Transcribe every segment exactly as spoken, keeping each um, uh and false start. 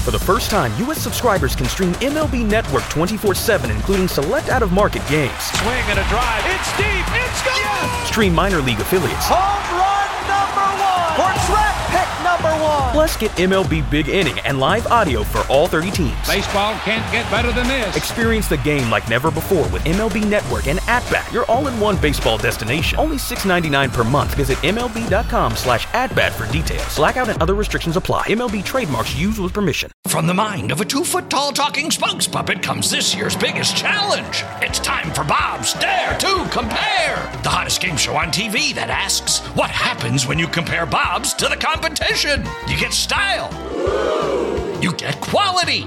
For the first time, U S subscribers can stream M L B Network twenty-four seven, including select out-of-market games. Swing and a drive. It's deep. It's gone. Yes! Stream minor league affiliates. Home run number one. For draft pick number one. Plus, get M L B Big Inning and live audio for all thirty teams. Baseball can't get better than this. Experience the game like never before with M L B Network and At-Bat, your all-in-one baseball destination. Only six dollars and ninety-nine cents per month. Visit M L B dot com slash at-bat for details. Blackout and other restrictions apply. M L B trademarks used with permission. From the mind of a two-foot-tall talking Spunks puppet comes this year's biggest challenge. It's time for Bob's Dare to Compare, the hottest game show on T V that asks, what happens when you compare Bob's to the competition? You get style. You get quality.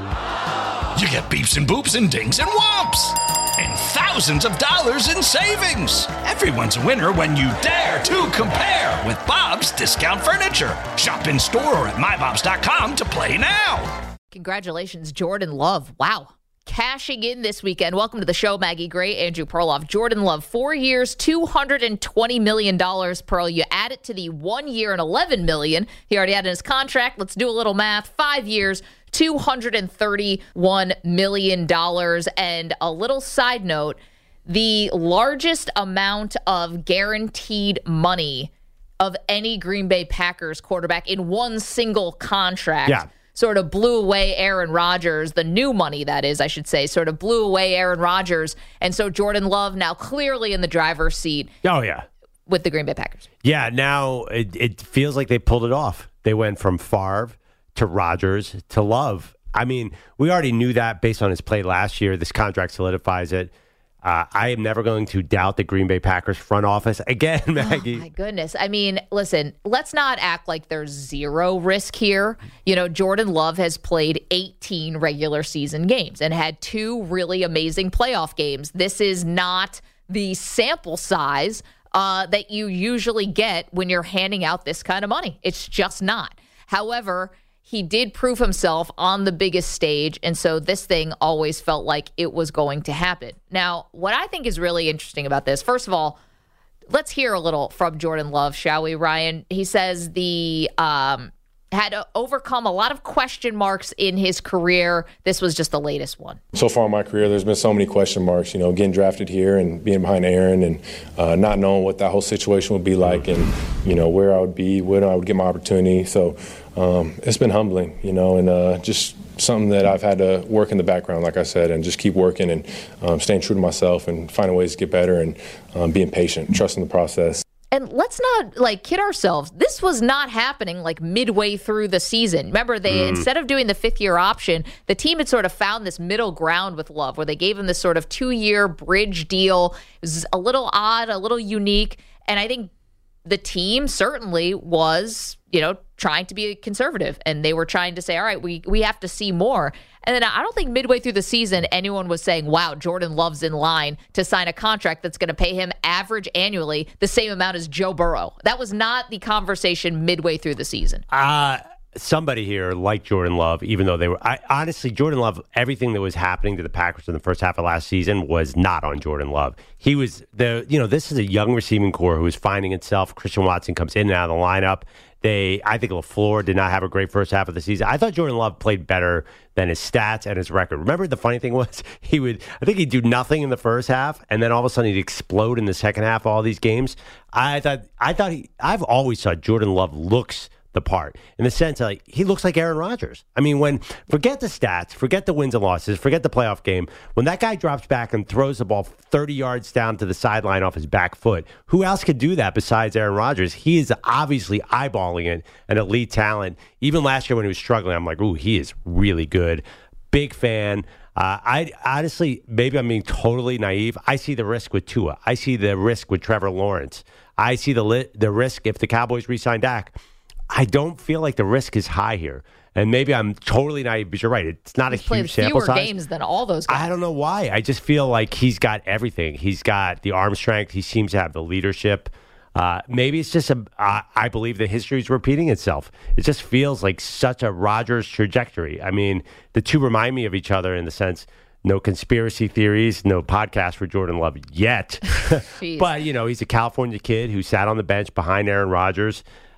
You get beeps and boops and dings and whomps. And thousands of dollars in savings. Everyone's a winner when you dare to compare with Bob's Discount Furniture. Shop in store or at my bobs dot com to play now. Congratulations, Jordan Love. Wow. Cashing in this weekend. Welcome to the show, Maggie Gray, Andrew Perloff. Jordan Love, four years, two hundred twenty million dollars, Pearl. You add it to the one year and eleven million dollars. He already had in his contract. Let's do a little math. Five years, two hundred thirty-one million dollars. And a little side note, the largest amount of guaranteed money of any Green Bay Packers quarterback in one single contract. Yeah. Sort of blew away Aaron Rodgers, the new money, that is, I should say, sort of blew away Aaron Rodgers. And so Jordan Love now clearly in the driver's seat. Oh, yeah. With the Green Bay Packers. Yeah, now it, it feels like they pulled it off. They went from Favre to Rodgers to Love. I mean, we already knew that based on his play last year. This contract solidifies it. Uh, I am never going to doubt the Green Bay Packers front office again, Maggie. Oh, my goodness. I mean, listen, let's not act like there's zero risk here. You know, Jordan Love has played eighteen regular season games and had two really amazing playoff games. This is not the sample size uh, that you usually get when you're handing out this kind of money. It's just not. However, he did prove himself on the biggest stage, and so this thing always felt like it was going to happen. Now, what I think is really interesting about this, first of all, let's hear a little from Jordan Love, shall we, Ryan? He says the um, had to overcome a lot of question marks in his career. This was just the latest one. So far in my career, there's been so many question marks, you know, getting drafted here and being behind Aaron and uh, not knowing what that whole situation would be like and, you know, where I would be, when I would get my opportunity. So um, it's been humbling, you know, and uh, just something that I've had to work in the background, like I said, and just keep working and um, staying true to myself and finding ways to get better and um, being patient, trusting the process. And let's not, like, kid ourselves. This was not happening, like, midway through the season. Remember, they mm. instead of doing the fifth-year option, the team had sort of found this middle ground with Love, where they gave him this sort of two-year bridge deal. It was a little odd, a little unique. And I think the team certainly was, you know, trying to be conservative. And they were trying to say, all right, we, we have to see more. And then I don't think midway through the season, anyone was saying, wow, Jordan Love's in line to sign a contract that's going to pay him average annually the same amount as Joe Burrow. That was not the conversation midway through the season. Uh, somebody here liked Jordan Love, even though they were, I, honestly, Jordan Love, everything that was happening to the Packers in the first half of last season was not on Jordan Love. He was the, you know, this is a young receiving core who is finding itself. Christian Watson comes in and out of the lineup. They, I think LaFleur did not have a great first half of the season. I thought Jordan Love played better than his stats and his record. Remember, the funny thing was, he would, I think he'd do nothing in the first half, and then all of a sudden he'd explode in the second half of all these games. I thought, I thought he, I've always thought Jordan Love looks the part, in the sense that, like, he looks like Aaron Rodgers. I mean, when, forget the stats, forget the wins and losses, forget the playoff game. When that guy drops back and throws the ball thirty yards down to the sideline off his back foot, who else could do that besides Aaron Rodgers? He is obviously eyeballing it, an elite talent. Even last year when he was struggling, I'm like, ooh, he is really good. Big fan. Uh, I honestly, maybe I'm being totally naive. I see the risk with Tua. I see the risk with Trevor Lawrence. I see the li- the risk if the Cowboys re-sign Dak. I don't feel like the risk is high here. And maybe I'm totally naive, but you're right. It's not he's a huge sample size. He's played fewer games than all those guys. I don't know why. I just feel like he's got everything. He's got the arm strength. He seems to have the leadership. Uh, maybe it's just a, uh, I believe the history is repeating itself. It just feels like such a Rodgers trajectory. I mean, the two remind me of each other in the sense, no conspiracy theories, no podcast for Jordan Love yet. But, you know, he's a California kid who sat on the bench behind Aaron Rodgers.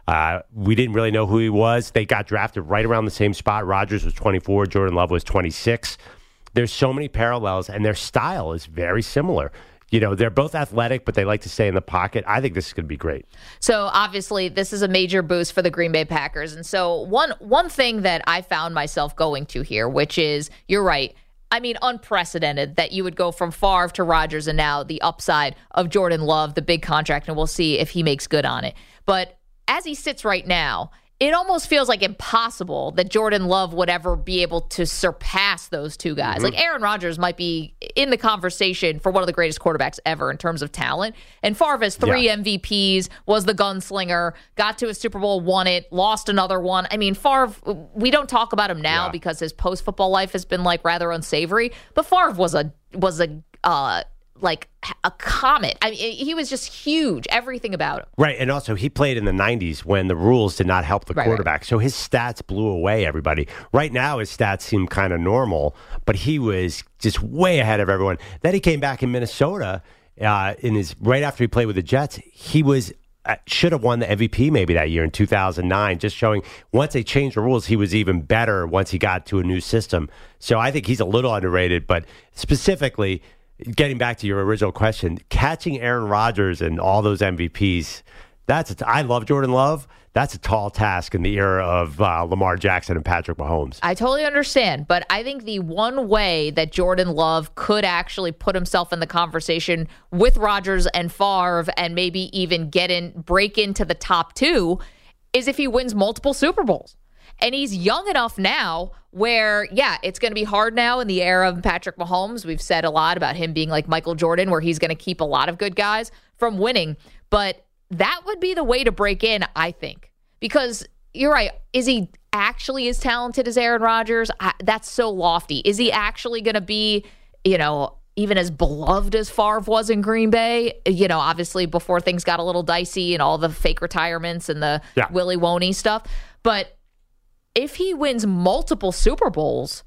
Uh, we didn't really know who he was. They got drafted right around the same spot. Rodgers was twenty-four. Jordan Love was twenty-six. There's so many parallels, and their style is very similar. You know, they're both athletic, but they like to stay in the pocket. I think this is going to be great. So obviously, this is a major boost for the Green Bay Packers. And so one one thing that I found myself going to here, which is, you're right, I mean, unprecedented that you would go from Favre to Rodgers, and now the upside of Jordan Love, the big contract, and we'll see if he makes good on it. But as he sits right now, it almost feels like impossible that Jordan Love would ever be able to surpass those two guys. Mm-hmm. Like Aaron Rodgers might be in the conversation for one of the greatest quarterbacks ever in terms of talent. And Favre has three yeah. M V Ps, was the gunslinger, got to a Super Bowl, won it, lost another one. I mean, Favre, we don't talk about him now yeah. because his post-football life has been like rather unsavory. But Favre was a was a uh, like a comet. I mean, he was just huge, everything about him. Right, and also he played in the nineties when the rules did not help the right, quarterback. Right. So his stats blew away everybody. Right now his stats seem kind of normal, but he was just way ahead of everyone. Then he came back in Minnesota uh, in his right after he played with the Jets. He was uh, should have won the M V P maybe that year in two thousand nine, just showing once they changed the rules, he was even better once he got to a new system. So I think he's a little underrated, but specifically getting back to your original question, catching Aaron Rodgers and all those M V Ps, that's a t- I love Jordan Love. That's a tall task in the era of uh, Lamar Jackson and Patrick Mahomes. I totally understand, but I think the one way that Jordan Love could actually put himself in the conversation with Rodgers and Favre and maybe even get in, break into the top two is if he wins multiple Super Bowls. And he's young enough now where, yeah, it's going to be hard now in the era of Patrick Mahomes. We've said a lot about him being like Michael Jordan, where he's going to keep a lot of good guys from winning. But that would be the way to break in, I think. Because you're right. Is he actually as talented as Aaron Rodgers? I, that's so lofty. Is he actually going to be, you know, even as beloved as Favre was in Green Bay? You know, obviously before things got a little dicey and all the fake retirements and the yeah. Willie Woney stuff. But if he wins multiple Super Bowls,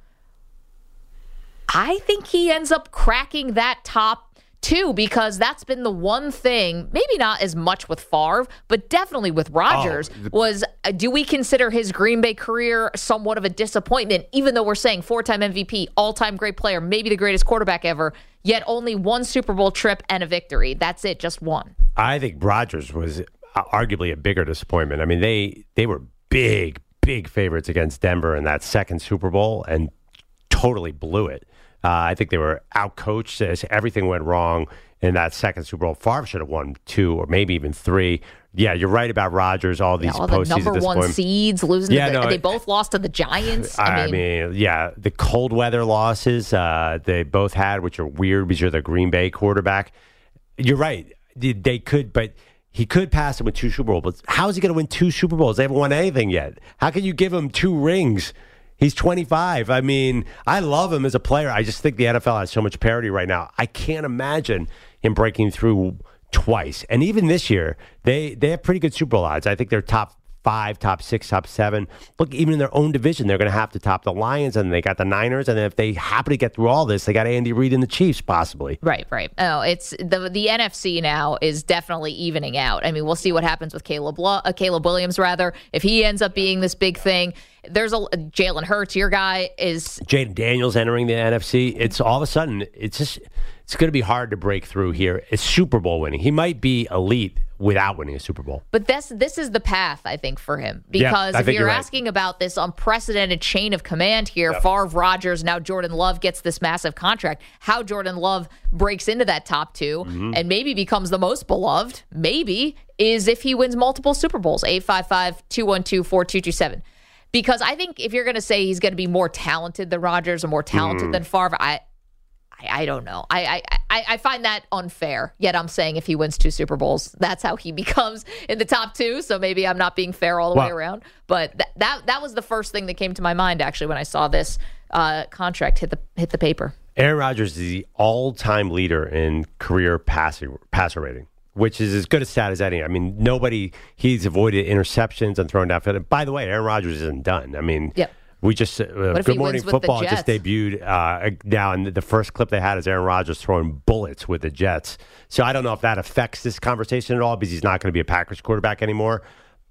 I think he ends up cracking that top two, because that's been the one thing, maybe not as much with Favre, but definitely with Rodgers, oh, the- was uh, do we consider his Green Bay career somewhat of a disappointment, even though we're saying four-time M V P, all-time great player, maybe the greatest quarterback ever, yet only one Super Bowl trip and a victory. That's it, just one. I think Rodgers was arguably a bigger disappointment. I mean, they they were big, big favorites against Denver in that second Super Bowl and totally blew it. Uh, I think they were outcoached. Everything went wrong in that second Super Bowl. Favre should have won two or maybe even three. Yeah, you're right about Rodgers. All these yeah, all the number one point. seeds losing. Yeah, to the, no, they it, both lost to the Giants. I, I, mean, I mean, yeah, the cold weather losses uh, they both had, which are weird because you're the Green Bay quarterback. You're right. They could, but he could pass him with two Super Bowls. But how is he going to win two Super Bowls? They haven't won anything yet. How can you give him two rings? He's twenty-five. I mean, I love him as a player. I just think the N F L has so much parity right now. I can't imagine him breaking through twice. And even this year, they, they have pretty good Super Bowl odds. I think they're top five, top six, top seven. Look, even in their own division, they're going to have to top the Lions, and they got the Niners. And if they happen to get through all this, they got Andy Reid and the Chiefs, possibly. Right, right. Oh, it's the the N F C now is definitely evening out. I mean, we'll see what happens with Caleb uh, Caleb Williams, rather, if he ends up being this big thing. There's a Jalen Hurts, your guy is Jaden Daniels entering the N F C. It's all of a sudden, it's just it's going to be hard to break through here. It's Super Bowl winning. He might be elite without winning a Super Bowl. But this this is the path, I think, for him. Because yeah, if you're, you're right. asking about this unprecedented chain of command here, yep. Favre, Rodgers, now Jordan Love gets this massive contract, how Jordan Love breaks into that top two mm-hmm. and maybe becomes the most beloved, maybe, is if he wins multiple Super Bowls. eight five five, two one two, four two two seven. Because I think if you're going to say he's going to be more talented than Rodgers or more talented mm. than Favre, I, I I don't know. I, I I find that unfair. Yet I'm saying if he wins two Super Bowls, that's how he becomes in the top two. So maybe I'm not being fair all the well, way around. But th- that that was the first thing that came to my mind actually when I saw this uh, contract hit the hit the paper. Aaron Rodgers is the all-time leader in career passing passer rating, which is as good a stat as any. I mean, nobody, he's avoided interceptions and thrown downfield. By the way, Aaron Rodgers isn't done. I mean, yep. we just, uh, Good Morning Football just debuted uh, now, and the first clip they had is Aaron Rodgers throwing bullets with the Jets. So I don't know if that affects this conversation at all because he's not going to be a Packers quarterback anymore.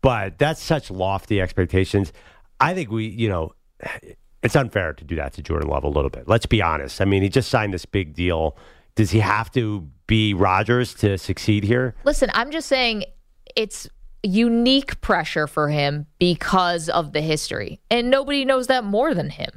but that's such lofty expectations. I think we, you know, it's unfair to do that to Jordan Love a little bit. Let's be honest. I mean, he just signed this big deal. Does he have to be Rodgers to succeed here? Listen, I'm just saying it's unique pressure for him because of the history, and nobody knows that more than him.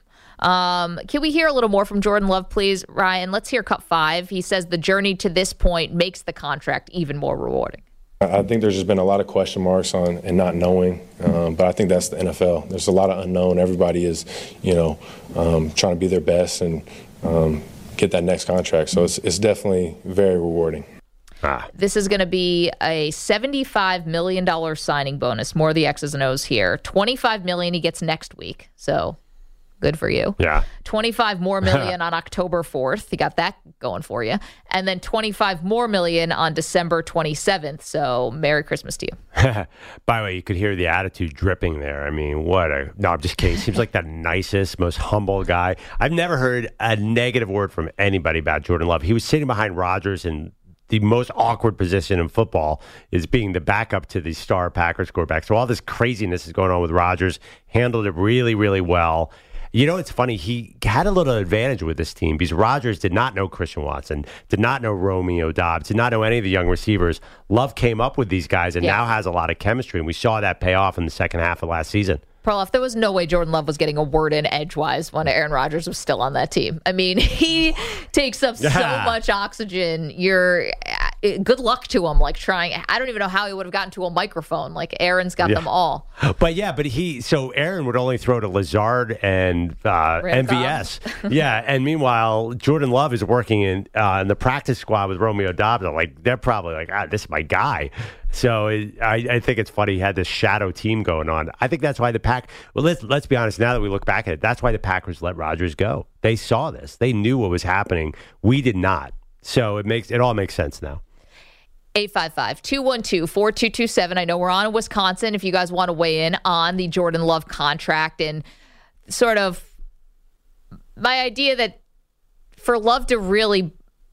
Um, can we hear a little more from Jordan Love, please, Ryan? Let's hear cut five. He says the journey to this point makes the contract even more rewarding. I think there's just been a lot of question marks on and not knowing, um, but I think that's the N F L. There's a lot of unknown. Everybody is, you know, um, trying to be their best and um, get that next contract. So it's it's definitely very rewarding. Ah. This is going to be a seventy-five million dollars signing bonus. More of the X's and O's here. twenty-five million dollars he gets next week. So good for you. Yeah. twenty-five more million on October fourth. You got that going for you. And then twenty-five more million on December twenty-seventh. So Merry Christmas to you. By the way, you could hear the attitude dripping there. I mean, what a... No, I'm just kidding. Seems like the nicest, most humble guy. I've never heard a negative word from anybody about Jordan Love. He was sitting behind Rodgers in the most awkward position in football, is being the backup to the star Packers quarterback. So all this craziness is going on with Rodgers. Handled it really, really well. You know, it's funny. He had a little advantage with this team because Rodgers did not know Christian Watson, did not know Romeo Doubs, did not know any of the young receivers. Love came up with these guys and yeah. now has a lot of chemistry, and we saw that pay off in the second half of last season. Perloff, there was no way Jordan Love was getting a word in edgewise when Aaron Rodgers was still on that team. I mean, he takes up yeah. so much oxygen. You're good luck to him. Like trying, I don't even know how he would have gotten to a microphone. Like Aaron's got yeah. them all. But yeah, but he so Aaron would only throw to Lazard and uh, M V S. yeah, and meanwhile Jordan Love is working in uh, in the practice squad with Romeo Doubs. Like they're probably like, ah, this is my guy. So it, I, I think it's funny he had this shadow team going on. I think that's why the Pack. Well, let's let's be honest. Now that we look back at it, that's why the Packers let Rodgers go. They saw this. They knew what was happening. We did not. So it makes it all makes sense now. eight five five, two one two, four two two seven. I know we're on in Wisconsin. If you guys want to weigh in on the Jordan Love contract and sort of my idea that for Love to really,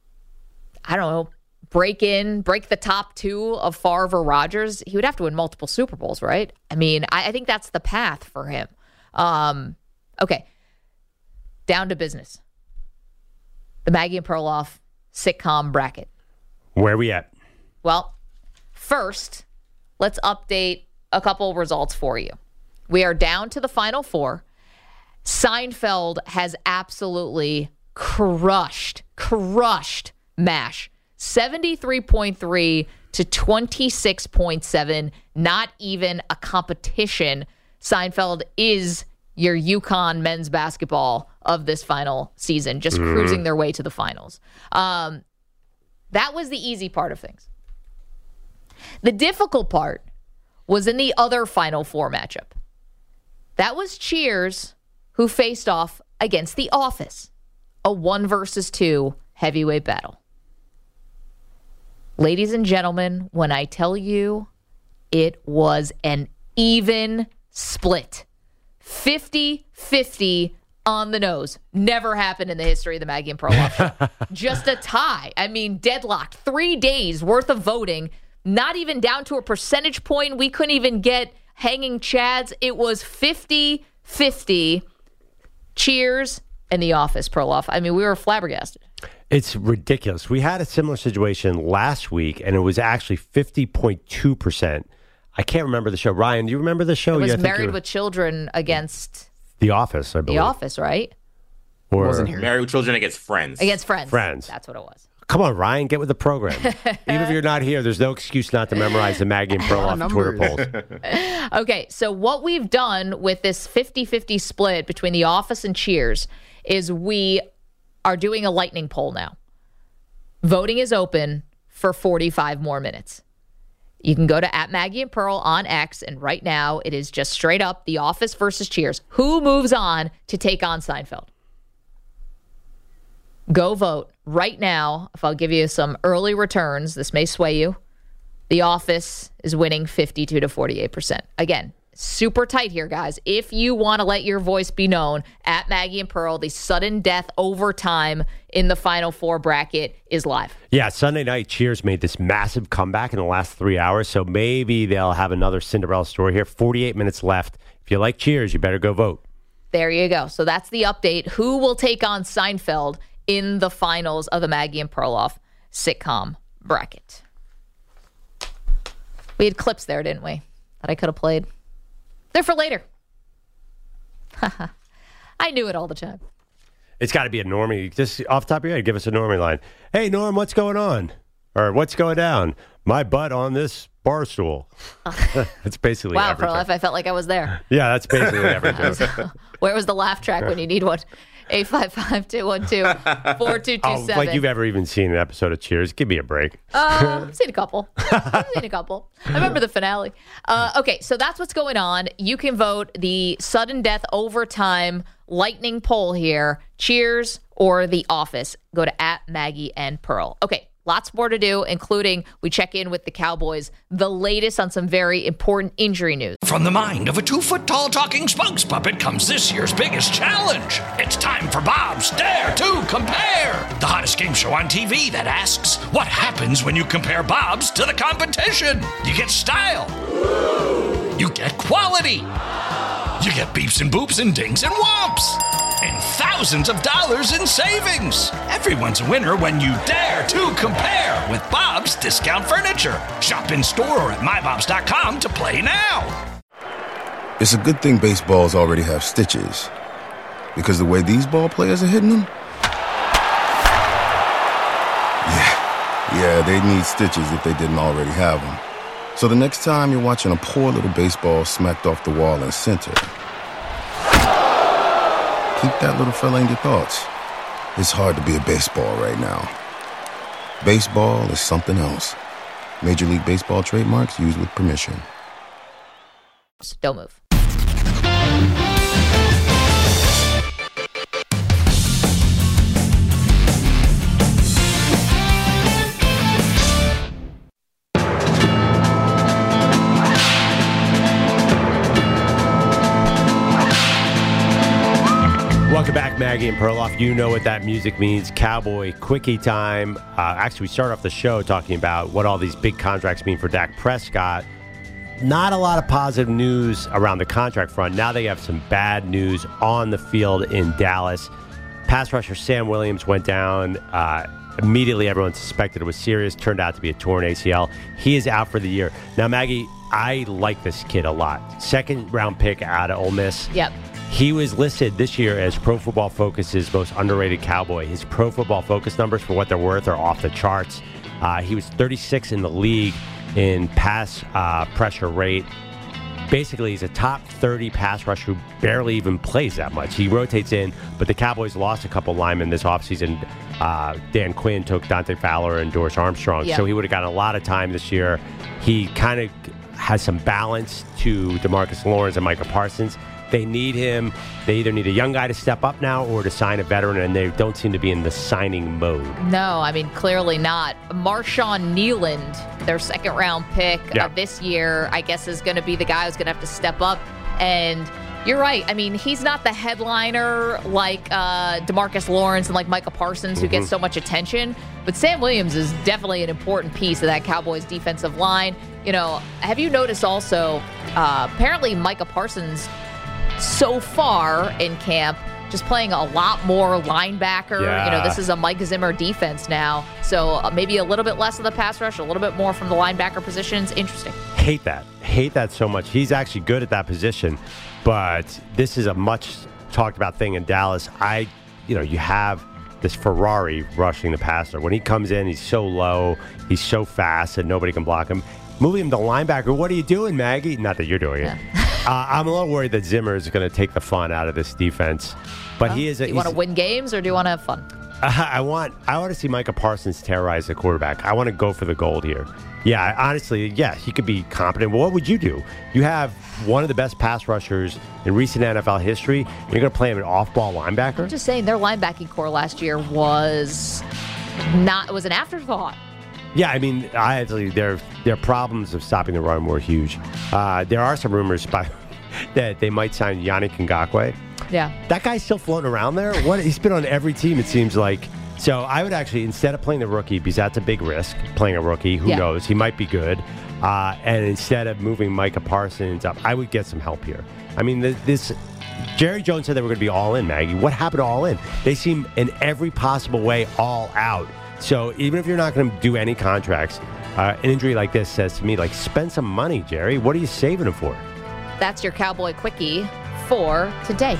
I don't know, break in, break the top two of Favre or Rodgers, he would have to win multiple Super Bowls, right? I mean, I, I think that's the path for him. Um, okay, down to business. The Maggie and Perloff sitcom bracket. Where are we at? Well, first, let's update a couple results for you. We are down to the final four. Seinfeld has absolutely crushed, crushed MASH. seventy-three point three to twenty-six point seven. Not even a competition. Seinfeld is your UConn men's basketball of this final season, just mm. cruising their way to the finals. Um, that was the easy part of things. The difficult part was in the other Final Four matchup. That was Cheers, who faced off against The Office, a one versus two heavyweight battle. Ladies and gentlemen, when I tell you it was an even split, fifty-fifty on the nose. Never happened in the history of the Maggie and Perloff show. Just a tie. I mean, deadlocked. Three days worth of voting. Not even down to a percentage point. We couldn't even get hanging chads. It was fifty-fifty. Cheers and The Office, Perloff. I mean, we were flabbergasted. It's ridiculous. We had a similar situation last week, and it was actually fifty point two percent. I can't remember the show. Ryan, do you remember the show? It was yeah, Married with Children against The Office, I believe. The Office, right? Or wasn't here. Married with Children against Friends. Against Friends. Friends. That's what it was. Come on, Ryan, get with the program. Even if you're not here, there's no excuse not to memorize the Maggie and Perloff Twitter polls. Okay, so what we've done with this fifty-fifty split between The Office and Cheers is we are doing a lightning poll now. Voting is open for forty-five more minutes. You can go to at Maggie and Pearl on X, and right now it is just straight up The Office versus Cheers. Who moves on to take on Seinfeld? Go vote right now. If I'll give you some early returns, this may sway you. The Office is winning fifty-two to forty-eight percent. Again, super tight here, guys. If you want to let your voice be known, at Maggie and Pearl, the sudden death overtime in the Final Four bracket is live. Yeah, Sunday night, Cheers made this massive comeback in the last three hours, so maybe they'll have another Cinderella story here. forty-eight minutes left. If you like Cheers, you better go vote. There you go. So that's the update. Who will take on Seinfeld in the finals of the Maggie and Perloff sitcom bracket? We had clips there, didn't we, that I could have played? They're for later. I knew it all the time. It's got to be a Normie. Just off the top of your head, give us a Normie line. Hey, Norm, what's going on? Or what's going down? My butt on this bar stool. That's basically wow, everything. Wow, for life, I felt like I was there. Yeah, that's basically everything. Where was the laugh track when you need one? eight five five, two one two, four two two seven. Oh, like you've ever even seen an episode of Cheers. Give me a break. Uh, I've seen a couple. I've seen a couple. I remember the finale. Uh, okay, so that's what's going on. You can vote the sudden death overtime lightning poll here. Cheers or The Office. Go to at Maggie and Pearl. Okay. Lots more to do, including we check in with the Cowboys, the latest on some very important injury news. From the mind of a two-foot-tall talking spokes puppet comes this year's biggest challenge. It's time for Bob's Dare to Compare, the hottest game show on T V that asks, what happens when you compare Bob's to the competition? You get style. You get quality. You get beeps and boops and dings and whomps. And thousands of dollars in savings. Everyone's a winner when you dare to compare with Bob's Discount Furniture. Shop in store or at my bobs dot com to play now. It's a good thing baseballs already have stitches. Because the way these ball players are hitting them? Yeah, yeah, they'd need stitches if they didn't already have them. So the next time you're watching a poor little baseball smacked off the wall in center, keep that little fella in your thoughts. It's hard to be a baseball right now. Baseball is something else. Major League Baseball trademarks used with permission. Don't move. Welcome back, Maggie and Perloff. You know what that music means. Cowboy quickie time. Uh, actually, we start off the show talking about what all these big contracts mean for Dak Prescott. Not a lot of positive news around the contract front. Now they have some bad news on the field in Dallas. Pass rusher Sam Williams went down. Uh, immediately, everyone suspected it was serious. Turned out to be a torn A C L. He is out for the year. Now, Maggie, I like this kid a lot. Second round pick out of Ole Miss. Yep. He was listed this year as Pro Football Focus's most underrated Cowboy. His Pro Football Focus numbers, for what they're worth, are off the charts. Uh, he was thirty-sixth in the league in pass uh, pressure rate. Basically, he's a top thirty pass rusher who barely even plays that much. He rotates in, but the Cowboys lost a couple linemen this offseason. Uh, Dan Quinn took Dante Fowler and Doris Armstrong, yeah. so he would have gotten a lot of time this year. He kind of has some balance to DeMarcus Lawrence and Micah Parsons. They need him. They either need a young guy to step up now or to sign a veteran, and they don't seem to be in the signing mode. No, I mean, clearly not. Marshawn Kneeland, their second-round pick yeah. of this year, I guess is going to be the guy who's going to have to step up. And you're right. I mean, he's not the headliner like uh, DeMarcus Lawrence and like Micah Parsons, who mm-hmm. gets so much attention. But Sam Williams is definitely an important piece of that Cowboys defensive line. You know, have you noticed also, uh, apparently Micah Parsons so far in camp, just playing a lot more linebacker. Yeah. You know, this is a Mike Zimmer defense now. So uh, maybe a little bit less of the pass rush, a little bit more from the linebacker positions. Interesting. Hate that. Hate that so much. He's actually good at that position, but this is a much talked about thing in Dallas. I, you know, you have this Ferrari rushing the passer. When he comes in, he's so low, he's so fast, and nobody can block him. Moving him to linebacker, what are you doing, Maggie? Not that you're doing it. Yeah. Uh, I'm a little worried that Zimmer is going to take the fun out of this defense, but well, he is. A, do you want to win games or do you want to have fun? Uh, I want. I want to see Micah Parsons terrorize the quarterback. I want to go for the gold here. Yeah, honestly, yeah, he could be competent. But what would you do? You have one of the best pass rushers in recent N F L history. And you're going to play him an off-ball linebacker? I'm just saying their linebacking core last year was not. It was an afterthought. Yeah, I mean, I actually, their their problems of stopping the run were huge. Uh, there are some rumors, by that they might sign Yannick Ngakoue. Yeah. That guy's still floating around there? What? He's been on every team, it seems like. So I would actually, instead of playing the rookie, because that's a big risk, playing a rookie, who yeah. knows? He might be good. Uh, and instead of moving Micah Parsons up, I would get some help here. I mean, this Jerry Jones said they were going to be all in, Maggie. What happened to all in? They seem in every possible way all out. So even if you're not going to do any contracts, uh, an injury like this says to me, like, spend some money, Jerry. What are you saving them for? That's your Cowboy Quickie for today.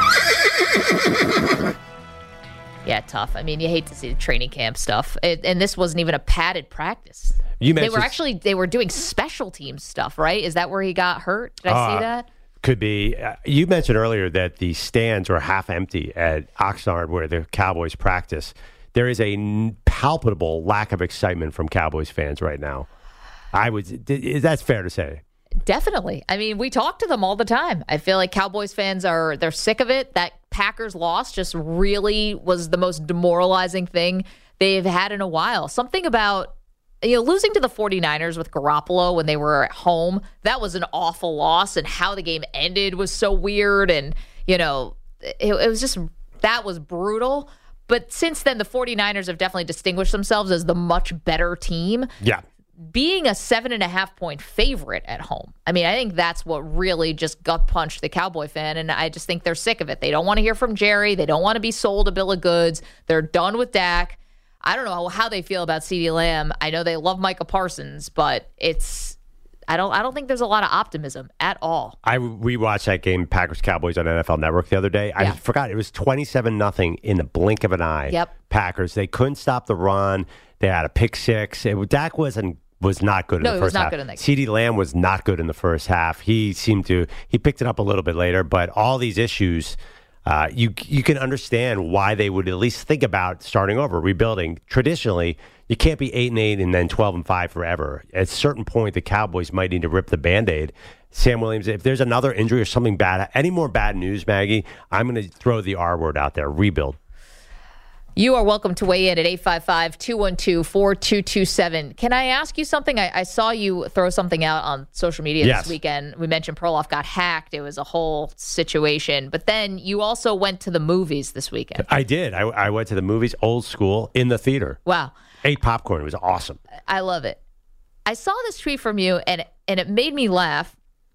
Yeah, tough. I mean, you hate to see the training camp stuff. It, and this wasn't even a padded practice. You they were actually, they were doing special teams stuff, right? Is that where he got hurt? Did I uh, see that? Could be. Uh, you mentioned earlier that the stands are half empty at Oxnard where the Cowboys practice. There is a n- palpable lack of excitement from Cowboys fans right now. I would, th- that's fair to say. Definitely. I mean, we talk to them all the time. I feel like Cowboys fans are, they're sick of it. That Packers loss just really was the most demoralizing thing they've had in a while. Something about, you know, losing to the 49ers with Garoppolo when they were at home, that was an awful loss, and how the game ended was so weird. And, you know, it, it was just, that was brutal. But since then, the 49ers have definitely distinguished themselves as the much better team. Yeah. Being a seven and a half point favorite at home. I mean, I think that's what really just gut punched the Cowboy fan. And I just think they're sick of it. They don't want to hear from Jerry. They don't want to be sold a bill of goods. They're done with Dak. I don't know how they feel about CeeDee Lamb. I know they love Micah Parsons, but it's, I don't, I don't think there's a lot of optimism at all. I rewatched that game, Packers Cowboys on N F L Network the other day. I yeah. forgot it was twenty-seven nothing in the blink of an eye. Yep. Packers. They couldn't stop the run. They had a pick six. It, Dak wasn't was not good in no, the it first was not half. Good in that game. CeeDee Lamb was not good in the first half. He seemed to he picked it up a little bit later, but all these issues, uh, you you can understand why they would at least think about starting over, rebuilding. Traditionally, you can't be eight and eight and then twelve and five forever. At a certain point, the Cowboys might need to rip the Band-Aid. Sam Williams, if there's another injury or something bad, any more bad news, Maggie, I'm going to throw the R word out there: rebuild. You are welcome to weigh in at eight five five, two one two, four two two seven. Can I ask you something? I, I saw you throw something out on social media yes. this weekend. We mentioned Perloff got hacked. It was a whole situation. But then you also went to the movies this weekend. I did. I, I went to the movies, old school, in the theater. Wow. Ate popcorn. It was awesome. I love it. I saw this tweet from you, and, and it made me laugh.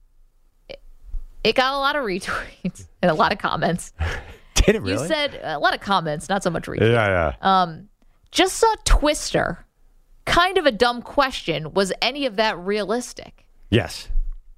It, it got a lot of retweets and a lot of comments. Did it really? You said a lot of comments, not so much retweets. Yeah, yeah. Um, just saw Twister. Kind of a dumb question. Was any of that realistic? Yes.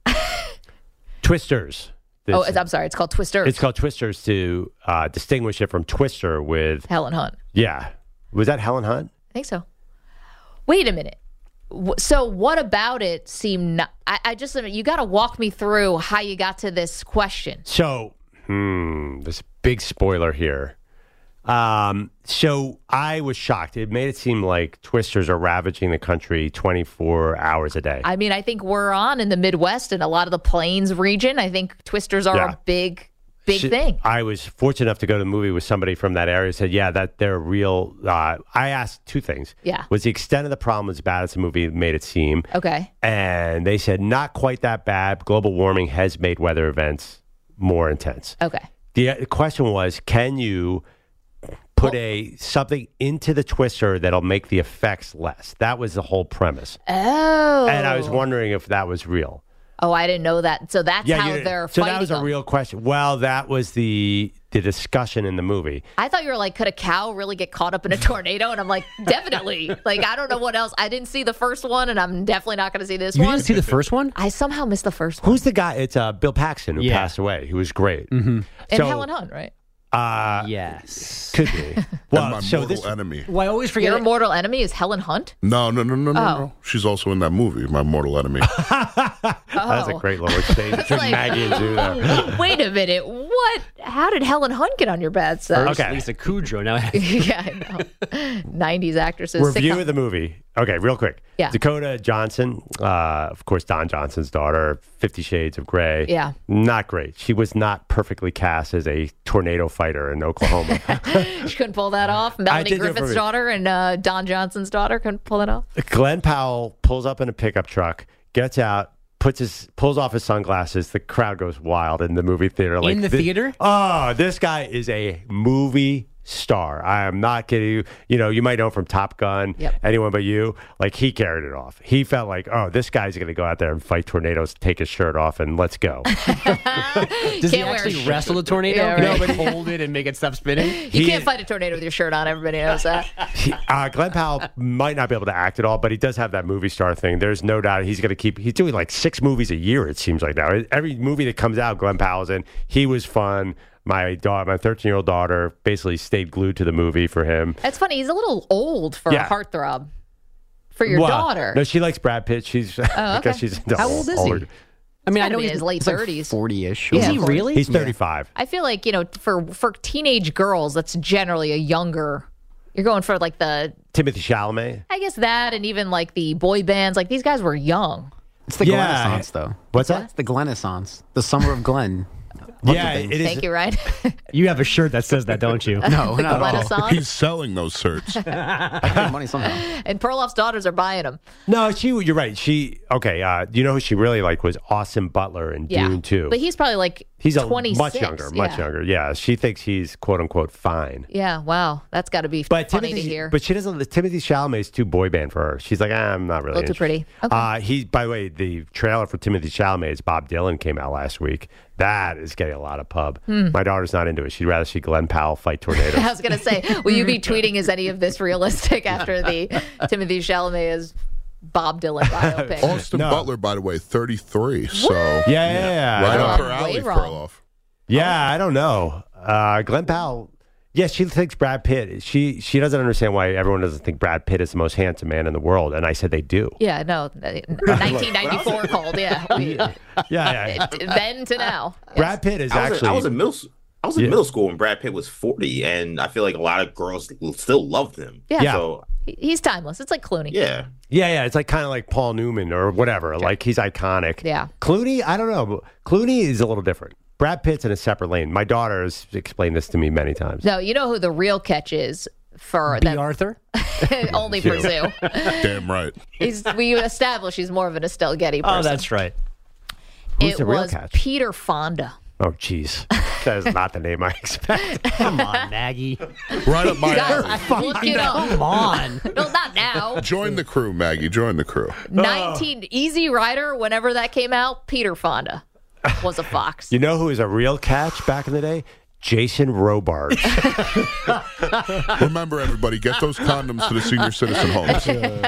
Twisters. This, oh, I'm sorry. It's called Twisters. It's called Twisters to uh, distinguish it from Twister with Helen Hunt. Yeah. Was that Helen Hunt? I think so. Wait a minute. So what about it seemed not, I, I just, you got to walk me through how you got to this question. So, hmm, this big spoiler here. Um, so I was shocked. It made it seem like Twisters are ravaging the country twenty-four hours a day. I mean, I think we're on in the Midwest and a lot of the Plains region. I think Twisters are yeah. a big, big she, thing. I was fortunate enough to go to the movie with somebody from that area who said, yeah, that they're real. Uh, I asked two things. Yeah. Was the extent of the problem as bad as the movie made it seem? Okay. And they said, not quite that bad. Global warming has made weather events more intense. Okay. The, the question was, can you put a something into the Twister that'll make the effects less? That was the whole premise. Oh. And I was wondering if that was real. Oh, I didn't know that. So that's yeah, how you, they're so fighting that was a them. real question. Well, that was the the discussion in the movie. I thought you were like, could a cow really get caught up in a tornado? And I'm like, definitely. Like, I don't know what else. I didn't see the first one, and I'm definitely not going to see this you one. You didn't see the first one? I somehow missed the first one. Who's the guy? It's uh, Bill Paxton who yeah. passed away. He was great. Mm-hmm. And so, Helen Hunt, right? Uh, yes. Could be. Well, and my so mortal this, enemy. Well, I always forget. Your it. mortal enemy is Helen Hunt? No, no, no, no, no, Oh. no. She's also in that movie, My Mortal Enemy. That's a great little exchange between like- Maggie and Judah. Wait a minute. What? How did Helen Hunt get on your bad side? First, Okay. Lisa Kudrow. Now, Yeah, I know. nineties actresses. Review sitcom. of the movie. Okay, real quick. Yeah. Dakota Johnson, uh, of course, Don Johnson's daughter, Fifty Shades of Grey. Yeah. Not great. She was not perfectly cast as a tornado fighter in Oklahoma. She couldn't pull that off. Melanie did it for Griffith's me. daughter and uh, Don Johnson's daughter couldn't pull it off. Glenn Powell pulls up in a pickup truck, gets out, puts his pulls off his sunglasses. The crowd goes wild in the movie theater. Like In the thi- theater? Oh, this guy is a movie star. I am not kidding you. You know, you might know him from Top Gun. Yep. Anyone but you. Like, he carried it off. He felt like, oh, this guy's going to go out there and fight tornadoes, take his shirt off, and let's go. Does he Can't wear actually sh- wrestle a tornado? Yeah, Can right. he, like, hold it and make it stop spinning? You He- can't fight a tornado with your shirt on. Everybody knows that. He, uh, Glenn Powell might not be able to act at all, but he does have that movie star thing. There's no doubt he's going to keep. He's doing like six movies a year. It seems like now. Every movie that comes out, Glenn Powell's in. He was fun. My daughter, my thirteen-year-old daughter, basically stayed glued to the movie for him. That's funny. He's a little old for Yeah. a heartthrob. For your Well, daughter. No, she likes Brad Pitt. She's. I guess she's. into How old is older. he? I mean, I gotta know be he's in his late he's like thirties. forty-ish. Yeah, Is he forty. really? He's thirty-five. I feel like, you know, for for teenage girls, that's generally a younger. You're going for like the, Timothy Chalamet. I guess that, and even like the boy bands. Like these guys were young. It's the Yeah. Glennaissance, though. What's that? It's the Glennaissance. The Summer of Glenn. Yeah, it is. Thank you, Ryan. You have a shirt that says that, don't you? No, the not at all. Renaissance. He's selling those shirts. I get money somehow. And Perloff's daughters are buying them. No, she. You're right. She. Okay. Uh, you know who she really liked was Austin Butler in Yeah. Dune two. But he's probably like He's a twenty-six. much younger, much Yeah. younger. Yeah, she thinks he's quote unquote fine. Yeah, wow. That's got to be But funny Timothy, to hear. but she doesn't. Timothy Chalamet's too boy band for her. She's like, ah, I'm not really. A little too interested." pretty. Okay. Uh, he. By the way, the trailer for Timothy Chalamet's Bob Dylan came out last week. That is getting a lot of pub. Hmm. My daughter's not into it. She'd rather see Glenn Powell fight tornadoes. I was going to say, will you be tweeting, is any of this realistic after the Timothy Chalamet is Bob Dylan biopic? Austin No. Butler, by the way, thirty-three. So yeah, yeah, yeah. right I up don't- her alley, Way wrong. Perloff. Yeah, I don't know. Uh, Glenn Powell. Yeah, she thinks Brad Pitt. She she doesn't understand why everyone doesn't think Brad Pitt is the most handsome man in the world. And I said they do. Yeah, no. nineteen ninety-four called, yeah. We- Yeah, yeah. Then to now. Brad Pitt is I was, actually. I was in middle. I was in Yeah. middle school when Brad Pitt was forty, and I feel like a lot of girls still loved him. Yeah. Yeah. So He- He's timeless. It's like Clooney. yeah. Yeah, yeah, it's like kind of like Paul Newman or whatever. Like he's iconic. Yeah. Clooney, I don't know. Clooney is a little different. Brad Pitt's in a separate lane. My daughter has explained this to me many times. No, you know who the real catch is for B. them? Arthur? Only for Zoo. Damn right. He's, we established he's more of an Estelle Getty person. Oh, that's right. Who's it the real was catch? Peter Fonda. Oh, jeez. That is not the name I expect. Come on, Maggie. Right up my Guys, alley. look it up. Come on. No, not now. Join the crew, Maggie. Join the crew. nineteen Easy Rider, whenever that came out, Peter Fonda was a fox. You know who is a real catch back in the day? Jason Robards. Remember, everybody, get those condoms to the senior citizen homes.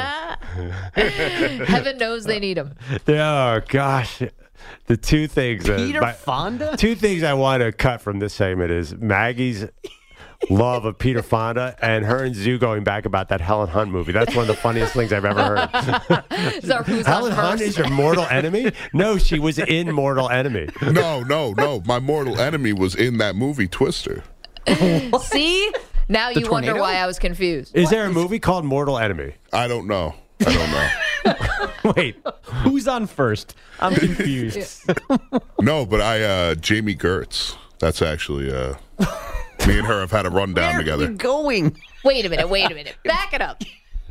Heaven knows they need him. Oh, gosh. The two things. that- Peter my- Fonda? Two things I want to cut from this segment is Maggie's love of Peter Fonda and her and Zoo going back about that Helen Hunt movie. That's one of the funniest things I've ever heard. So who's Helen on Hunt first? is your mortal enemy? No, she was in Mortal Enemy. No, no, no. My mortal enemy was in that movie, Twister. See? Now you wonder tornado? why I was confused. Is there a movie called Mortal Enemy? I don't know. I don't know. Wait. Who's on first? I'm confused. No, but I, uh, Jamie Gertz. That's actually, uh, me and her have had a rundown Where are together. you going? Wait a minute, wait a minute. Back it up.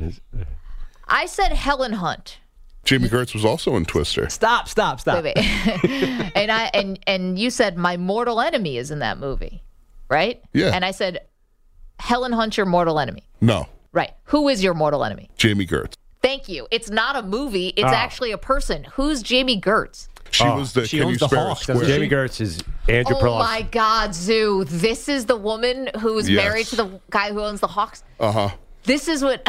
I said Helen Hunt. Jamie Gertz was also in Twister. Stop, stop, stop. Wait, wait. and I and and you said my mortal enemy is in that movie, right? Yeah. And I said Helen Hunt, your mortal enemy. No, Right. Who is your mortal enemy? Jamie Gertz. Thank you. It's not a movie. It's Oh. actually a person. Who's Jamie Gertz? She was the she Can owns You the Spare a Hawks, doesn't Square? Jamie Gertz is Andrew Oh Perloff's. my God, Zoo. This is the woman who's Yes. married to the guy who owns the Hawks. Uh-huh. This is what.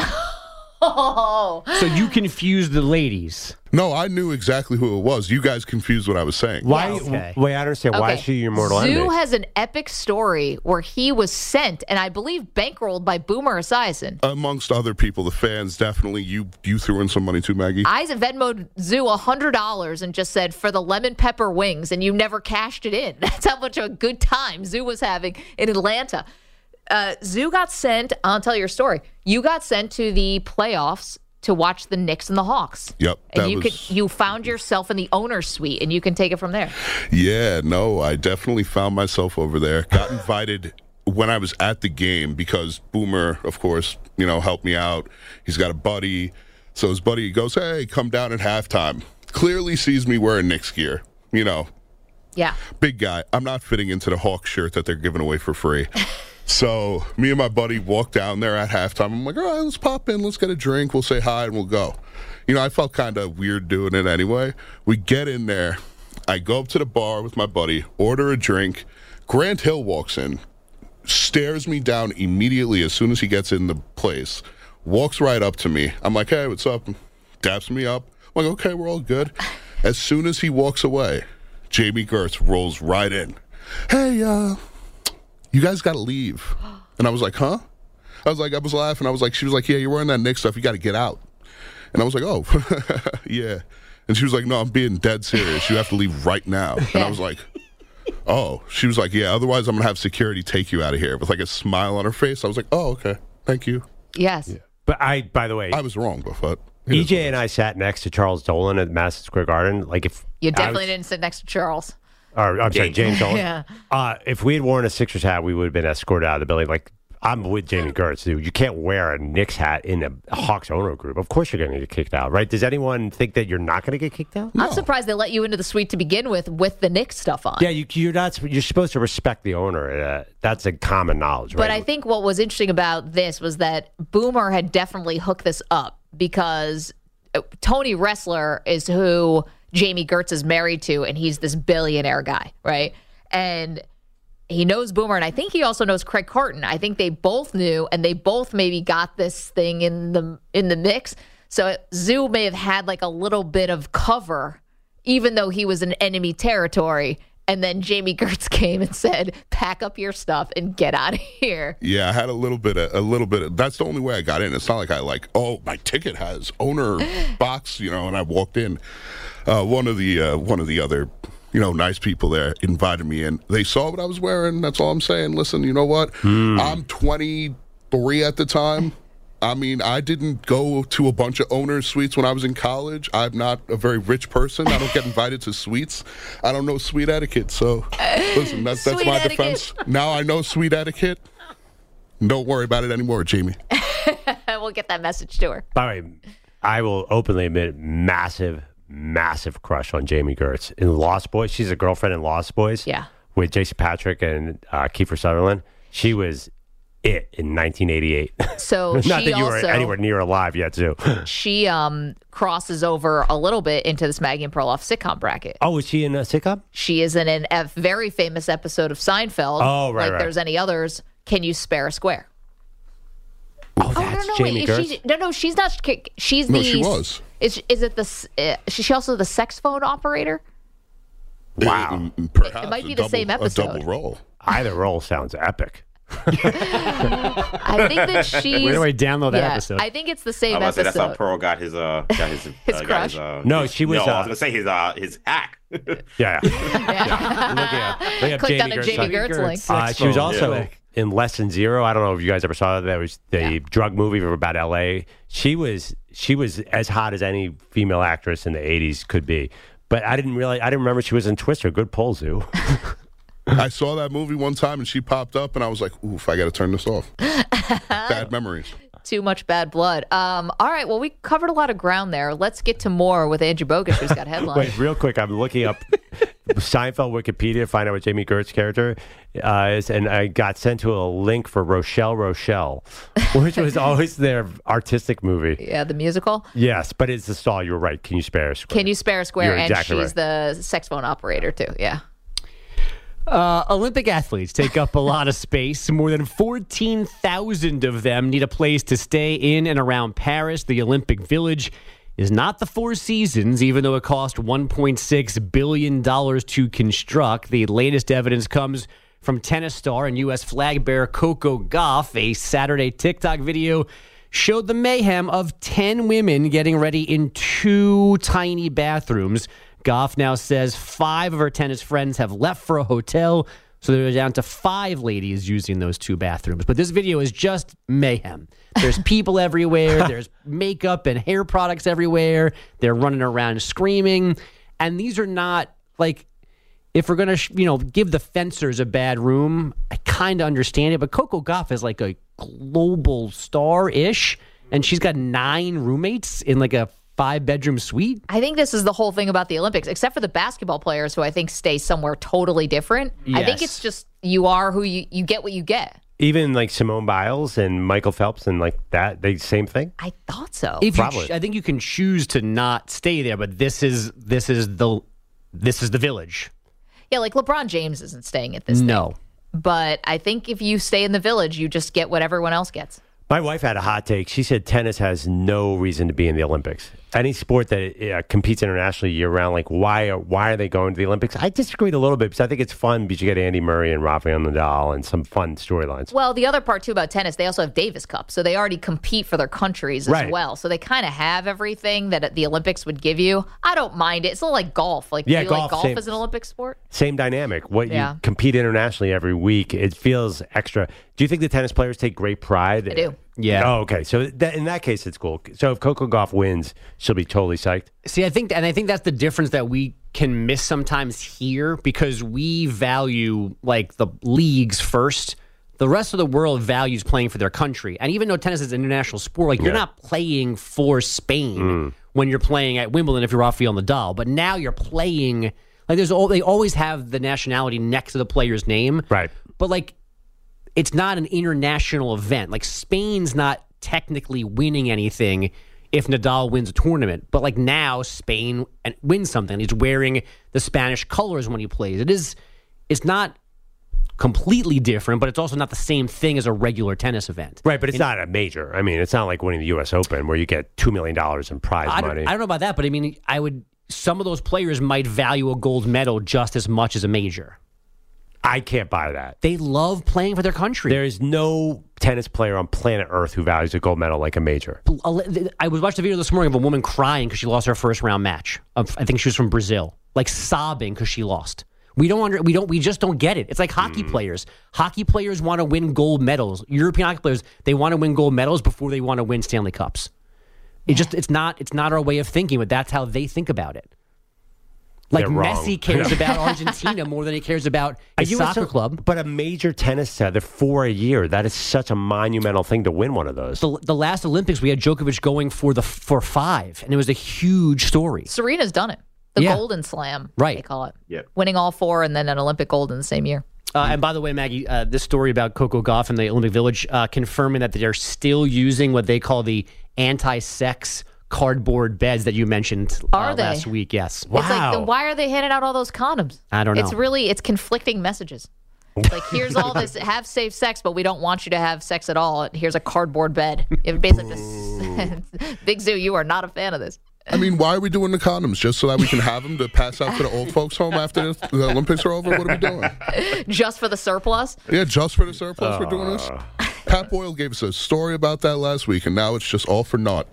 Oh. So you confused the ladies. No, I knew exactly who it was. You guys confused what I was saying. Why? Yes. Okay. Wait, I understand. Why is she your mortal Zoo enemy? has an epic story where he was sent, and I believe bankrolled by Boomer Esiason. Amongst other people, the fans, definitely. You you threw in some money too, Maggie? I Venmoed Zoo one hundred dollars and just said, for the lemon pepper wings, and you never cashed it in. That's how much of a good time Zoo was having in Atlanta. Uh, Zoo got sent, I'll tell your story. You got sent to the playoffs to watch the Knicks and the Hawks. Yep, And that you was- could you found yourself in the owner's suite, and you can take it from there. Yeah, no, I definitely found myself over there. Got invited when I was at the game because Boomer, of course, you know, helped me out. He's got a buddy. So his buddy goes, hey, come down at halftime. clearly sees me wearing Knicks gear. You know, Yeah. big guy. I'm not fitting into the Hawks shirt that they're giving away for free. So me and my buddy walk down there at halftime. I'm like, all right, let's pop in. Let's get a drink. We'll say hi and we'll go. You know, I felt kind of weird doing it anyway. We get in there. I go up to the bar with my buddy, order a drink. Grant Hill walks in, stares me down immediately as soon as he gets in the place, walks right up to me. I'm like, hey, what's up? Daps me up. I'm like, okay, we're all good. As soon as he walks away, Jamie Gertz rolls right in. Hey, uh, you guys got to leave. And I was like, huh? I was like, I was laughing. I was like, she was like, yeah, you're wearing that Knicks stuff. You got to get out. And I was like, oh, yeah. And she was like, no, I'm being dead serious. You have to leave right now. And I was like, oh. She was like, yeah, otherwise I'm going to have security take you out of here. With like a smile on her face. I was like, oh, okay. Thank you. Yes. Yeah. But I, by the way, I was wrong, but E J and I sat next to Charles Dolan at Madison Square Garden. Like if You definitely was, didn't sit next to Charles. Or, I'm sorry, James Dolan. Yeah. Uh, if we had worn a Sixers hat, we would have been escorted out of the building. Like, I'm with Jamie Gertz, dude. You can't wear a Knicks hat in a Hawks owner group. Of course you're going to get kicked out, right? Does anyone think that you're not going to get kicked out? I'm surprised they let you into the suite to begin with with the Knicks stuff on. Yeah, you, you're not. You're supposed to respect the owner. Uh, that's a common knowledge, right? But I think what was interesting about this was that Boomer had definitely hooked this up because Tony Ressler is who Jamie Gertz is married to, and he's this billionaire guy, right? And he knows Boomer, and I think he also knows Craig Carton. I think they both knew, and they both maybe got this thing in the in the mix. So Zoo may have had like a little bit of cover, even though he was in enemy territory. And then Jamie Gertz came and said, "Pack up your stuff and get out of here." Yeah, I had a little bit of a little bit of. That's the only way I got in. It's not like I like, oh, my ticket has owner box, you know, and I walked in. Uh, one of the uh, one of the other, you know, nice people there invited me in. They saw what I was wearing. That's all I'm saying. Listen, you know what? Hmm. I'm twenty-three at the time. I mean, I didn't go to a bunch of owners' suites when I was in college. I'm not a very rich person. I don't get invited to suites. I don't know suite etiquette. So, listen, that's, that's Suite my etiquette. defense. Now I know suite etiquette. Don't worry about it anymore, Jamie. We'll get that message to her. By the way, I will openly admit, massive, massive crush on Jamie Gertz in Lost Boys. She's a girlfriend in Lost Boys. Yeah. With Jason Patrick and uh, Kiefer Sutherland. She was it in nineteen eighty-eight. So Not she that you also, were anywhere near alive yet, too. she um, crosses over a little bit into this Maggie and Perloff sitcom bracket. Oh, is she in a sitcom? She is in an, a very famous episode of Seinfeld. Oh, right, Like right. there's any others. Can you spare a square? Oh, Oh, that's no, no, Jamie wait. Gertz? Is she, no, no, she's not. She's No, the. she was. Is, is it the? s- Uh, is she also the sex phone operator? Wow. Uh, Perhaps It might be a the double- same episode. A double roll. Either role sounds epic. I think that she's. Where do I download that yeah, episode? I think it's the same I was about to say, episode. that's how Pearl got his uh got his His uh, got crush? his, uh, No, his- she was, No, I uh, was gonna say his uh his hack. Yeah. yeah. yeah. Look at, look at Clicked on Jamie the Gertz. Jamie Gertz link. Uh, she was phone. also Yeah. in Less Than Zero. I don't know if you guys ever saw that. That was the Yeah. drug movie about L A. She was she was as hot as any female actress in the eighties could be. But I didn't realize I didn't remember she was in Twister. Good pull, Zoo. I saw that movie one time and she popped up and I was like, oof, I got to turn this off. Bad memories. Too much bad blood. Um, all right. Well, we covered a lot of ground there. Let's get to more with Andrew Bogut, who's got headlines. Wait, real quick. I'm looking up Seinfeld Wikipedia to find out what Jamie Gertz's character uh, is, and I got sent to a link for Rochelle Rochelle, which was always their artistic movie. Yeah, the musical. Yes, but it's the stall. You're right. Can you spare a square? Can you spare a square? You're And exactly she's the sex phone operator too. Yeah. Uh, Olympic athletes take up a lot of space. More than fourteen thousand of them need a place to stay in and around Paris. The Olympic Village is not the Four Seasons, even though it cost one point six billion dollars to construct. The latest evidence comes from tennis star and U S flag bearer Coco Gauff. A Saturday TikTok video showed the mayhem of ten women getting ready in two tiny bathrooms. Goff now says five of her tennis friends have left for a hotel, so they're down to five ladies using those two bathrooms. But this video is just mayhem. There's people everywhere. There's makeup and hair products everywhere. They're running around screaming. And these are not, like, if we're going to, sh- you know, give the fencers a bad room, I kind of understand it. But Coco Gauff is like a global star-ish, and she's got nine roommates in like a five-bedroom suite? I think this is the whole thing about the Olympics, except for the basketball players who I think stay somewhere totally different. Yes. I think it's just you are who you, you get what you get. Even like Simone Biles and Michael Phelps and like that, they same thing. I thought so. If you Probably. ch- I think you can choose to not stay there, but this is this is the this is the village. Yeah, like LeBron James isn't staying at this No. thing. But I think if you stay in the village, you just get what everyone else gets. My wife had a hot take. She said tennis has no reason to be in the Olympics. Any sport that uh, competes internationally year round, like why are, why are they going to the Olympics? I disagreed a little bit because I think it's fun because you get Andy Murray and Rafael Nadal and some fun storylines. Well, the other part, too, about tennis, they also have Davis Cup. So they already compete for their countries as Right. well. So they kind of have everything that the Olympics would give you. I don't mind it. It's a little like golf. Like, Yeah, do you golf, like golf same. as an Olympic sport? Same dynamic. What Yeah. you compete internationally every week, it feels extra. Do you think the tennis players take great pride? I do. Yeah. Oh, okay. So that, in that case, it's cool. So if Coco Gauff wins, she'll be totally psyched. See, I think, and I think that's the difference that we can miss sometimes here because we value like the leagues first. The rest of the world values playing for their country, and even though tennis is an international sport, like you're Yeah. not playing for Spain Mm. when you're playing at Wimbledon if you're Rafael Nadal, but now you're playing like there's all they always have the nationality next to the player's name, right? But like it's not an international event. Like Spain's not technically winning anything if Nadal wins a tournament. But like now Spain wins something. He's wearing the Spanish colors when he plays. It is it's not completely different, but it's also not the same thing as a regular tennis event. Right, but it's not a major. I mean, it's not like winning the U S Open where you get two million dollars in prize I don't, money. I don't know about that, but I mean I would some of those players might value a gold medal just as much as a major. I can't buy that. They love playing for their country. There is no tennis player on planet Earth who values a gold medal like a major. I was watching a video this morning of a woman crying because she lost her first round match. Of, I think she was from Brazil, like sobbing because she lost. We don't under, we don't we just don't get it. It's like hockey Mm. players. Hockey players want to win gold medals. European hockey players, they want to win gold medals before they want to win Stanley Cups. It just it's not it's not our way of thinking, but that's how they think about it. Like They're wrong. Messi cares about Argentina more than he cares about his You soccer also- club. But a major tennis set, they're four a year. That is such a monumental thing to win one of those. The, the last Olympics, we had Djokovic going for the for five, and it was a huge story. Serena's done it. The Yeah. Golden Slam, Right. they call it. Yeah. Winning all four and then an Olympic gold in the same year. Uh, and by the way, Maggie, uh, this story about Coco Gauff and the Olympic Village uh, confirming that they're still using what they call the anti-sex cardboard beds that you mentioned uh, Are they? last week. Yes. It's like, then why are they handing out all those condoms? I don't know. It's really, it's conflicting messages. Like, here's all this, have safe sex, but we don't want you to have sex at all. Here's a cardboard bed. It basically just, Big Zoo, you are not a fan of this. I mean, why are we doing the condoms? Just so that we can have them to pass out to the old folks home after the, the Olympics are over? What are we doing? Just for the surplus? Yeah, just for the surplus we're doing this? Pat Boyle gave us a story about that last week, and now it's just all for naught.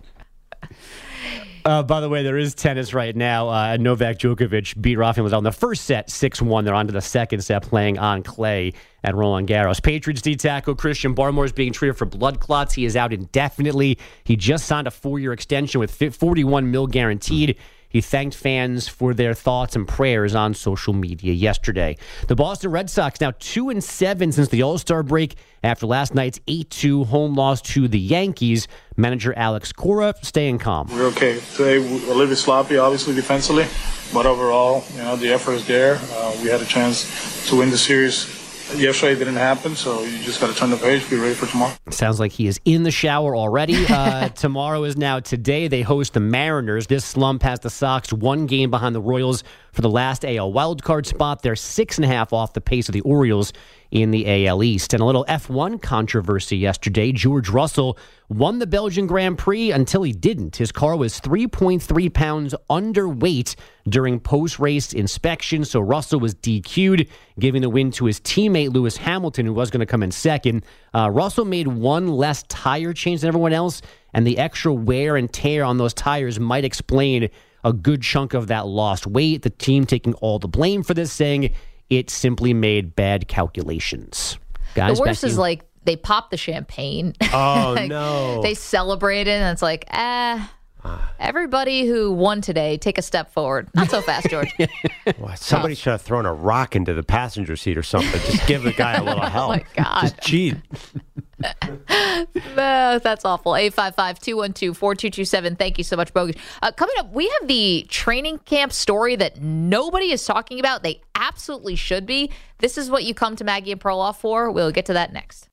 Uh, by the way, there is tennis right now. Uh, Novak Djokovic beat Rafael Nadal in the first set, six one. They're on to the second set, playing on clay at Roland Garros. Patriots D tackle Christian Barmore is being treated for blood clots. He is out indefinitely. He just signed a four-year extension with forty-one mil guaranteed. He thanked fans for their thoughts and prayers on social media yesterday. The Boston Red Sox now two and seven since the All-Star break after last night's eight two home loss to the Yankees. Manager Alex Cora staying calm. We're okay. Today, we're a little bit sloppy, obviously, defensively. But overall, you know, the effort is there. Uh, we had a chance to win the series. Yesterday didn't happen, so you just got to turn the page, be ready for tomorrow. Sounds like he is in the shower already. Uh, tomorrow is now today. They host the Mariners. This slump has the Sox one game behind the Royals for the last A L wildcard spot. They're six and a half off the pace of the Orioles in the A L East. And a little F one controversy yesterday. George Russell won the Belgian Grand Prix until he didn't. His car was three point three pounds underweight during post-race inspection, so Russell was D Q'd, giving the win to his teammate Lewis Hamilton, who was going to come in second. Uh, Russell made one less tire change than everyone else, and the extra wear and tear on those tires might explain a good chunk of that lost weight. The team taking all the blame for this, saying it simply made bad calculations. Guys, the worst back to is you. like they pop the champagne. Oh, Like, no. They celebrate it, and it's like, ah. Everybody who won today, take a step forward. Not so fast, George. Well, somebody should have thrown a rock into the passenger seat or something. Just give the guy a little help. Oh, my God. Just cheat. Uh, that's awful. eight five five, two one two, four two two seven. Thank you so much, Bogus. Uh, coming up, we have the training camp story that nobody is talking about. They absolutely should be. This is what you come to Maggie and Perloff for. We'll get to that next.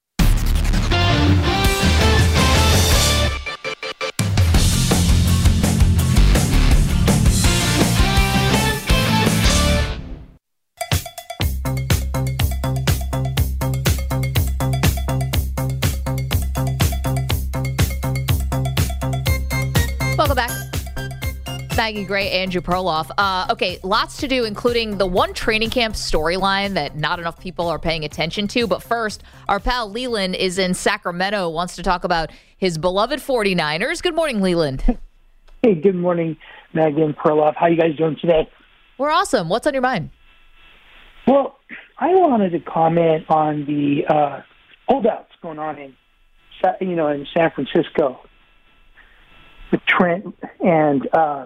Welcome back. Maggie Gray, Andrew Perloff. Uh, okay, lots to do, including the one training camp storyline that not enough people are paying attention to. But first, our pal Leland is in Sacramento, wants to talk about his beloved forty-niners. Good morning, Leland. Hey, good morning, Maggie and Perloff. How you guys doing today? We're awesome. What's on your mind? Well, I wanted to comment on the uh, holdouts going on in, Sa- you know, in San Francisco with Trent and uh,